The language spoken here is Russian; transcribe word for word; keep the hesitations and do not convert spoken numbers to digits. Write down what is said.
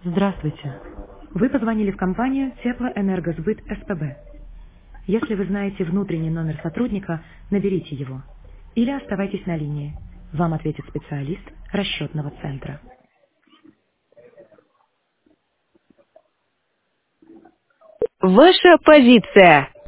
Здравствуйте. Вы позвонили в компанию Теплоэнергосбыт СПБ. Если вы знаете внутренний номер сотрудника, наберите его. Или оставайтесь на линии. Вам ответит специалист расчетного центра. Ваша позиция.